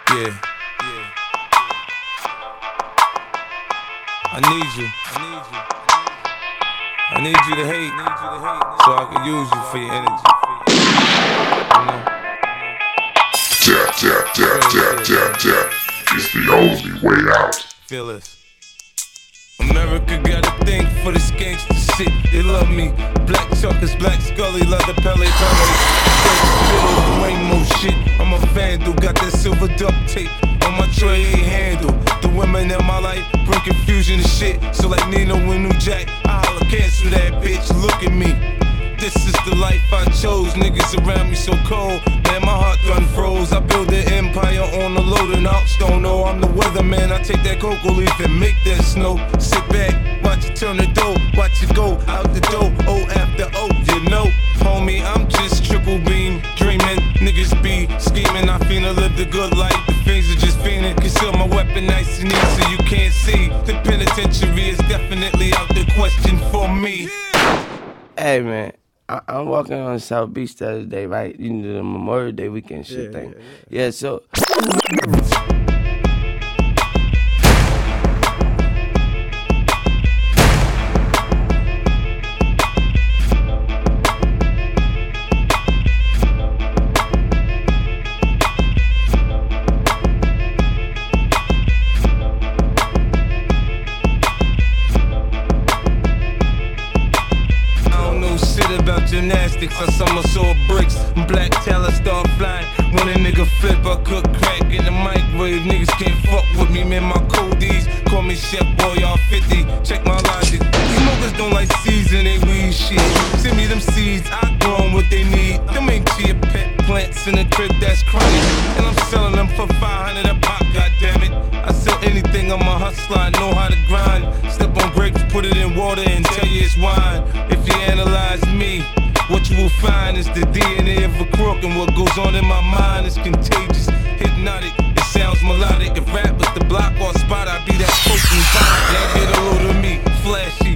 Yeah. I need you. I need you to hate, so I can use you for your energy. Tap. It's the only way out. Feel this. America got a thing for this gangsta shit. They love me. Black Chuckers, Black Scully, leather Pele. Rainbow shit. I'm a vandal, got that silver duct tape on my tray, ain't handle. The women in my life bring confusion and shit. So like Nino and New Jack, I holla, cancel that bitch. Look at me. This is the life I chose. Niggas around me so cold, man, my heart done froze. I build an empire on the loading ox. Don't know I'm the weatherman. I take that cocoa leaf and make that snow. Sit back, watch it turn the dough, watch it go out the door. O after O, you know, homie, I'm just triple beam dreaming. Niggas be scheming. I finna live the good life. The things are just fiending. Conceal my weapon nice and easy so you can't see. The penitentiary is definitely out the question for me. Hey man, I'm walking on South Beach the other day, right? You know, the Memorial Day weekend shit thing. Yeah, so. About gymnastics, I somersault bricks. Black talent start flying. When a nigga flip, I cook crack in the microwave. Niggas can't fuck with me, man. My codies call me Chef Boy, all 50. Check my logic. Smokers don't like season, they weed shit. Send me them seeds, I grow 'em what they need. Them ain't chia pet plants in the crib that's chronic. And I'm selling them for 500 a pop, goddammit. I sell anything, I'm a hustler, I know how to grind. Step on grapes, put it in water and tell you it's wine. If you analyze me, what you will find is the DNA of a crook, and what goes on in my mind is contagious, hypnotic. It sounds melodic. If rap was the block or spot, I'd be that potent vibe. Y'all get a load of me, flash